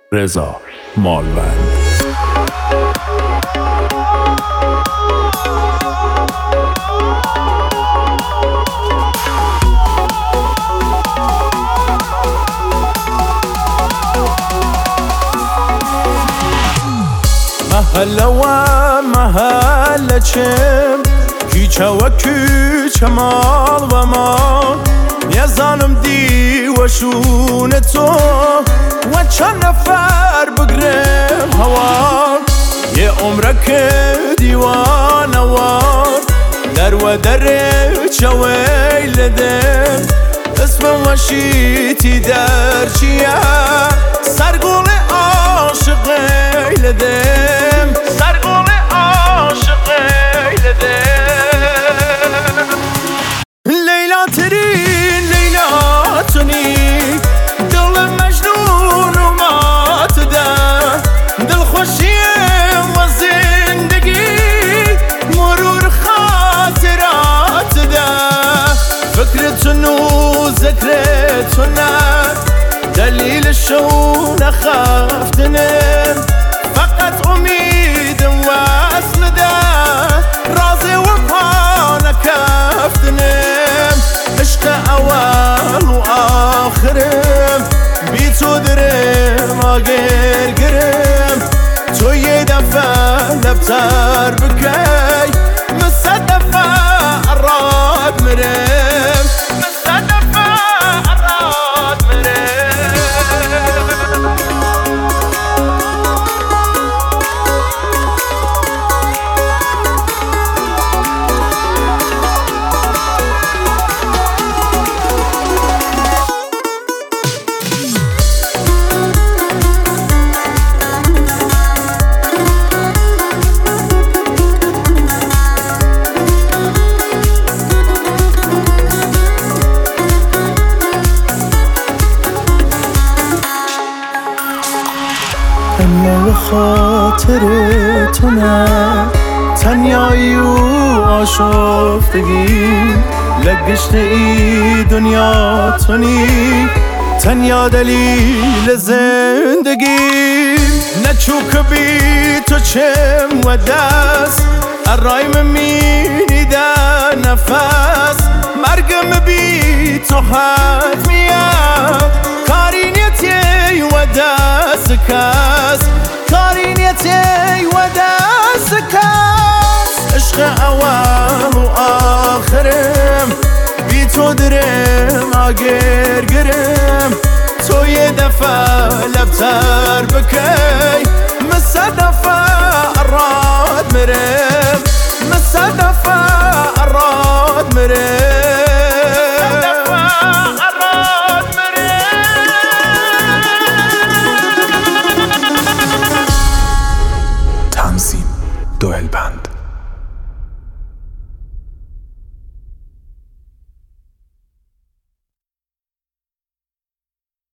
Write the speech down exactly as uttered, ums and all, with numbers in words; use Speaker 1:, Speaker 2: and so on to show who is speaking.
Speaker 1: رضا مالوند.
Speaker 2: محله و محله چم کوچه و کوچه مال و مال نیازانم دیوشون تو و چند نفر بگرم هوا یه عمره که دیوانوار در و در چویل دم اسم وشیتی در چیه سرگول عاشق ایلدم سرگول عاشق ایلدم لیلا ترین لیلا تونی دل مجنون و مات ده دل خوشی و زندگی مرور خاطرات ده فکرتون و ذکرتون دلیل شو نخفتنم فقط امیدم وصل ده راز وفا نکفتنم عشق اول و آخرم بی تو درم آگر گرم تو یه دفعه لبتر بکی مثل دفعه اراد مرم مثل دفعه اراد مرم تنیا خاطر تو نه تنیایی و آشفتگی لگشت ای دنیا تونی تنیا دلیل زندگی نچوک بی تو چم و دست ارایم مینی در نفس مرگم بی تو حتمیم کاری نیتی و دست کس کاری نیتی و دست کس عشق اول و آخرم بی تو درم آگر گرم تو یه دفعه لبتر بکی مثل دفعه اراد مرم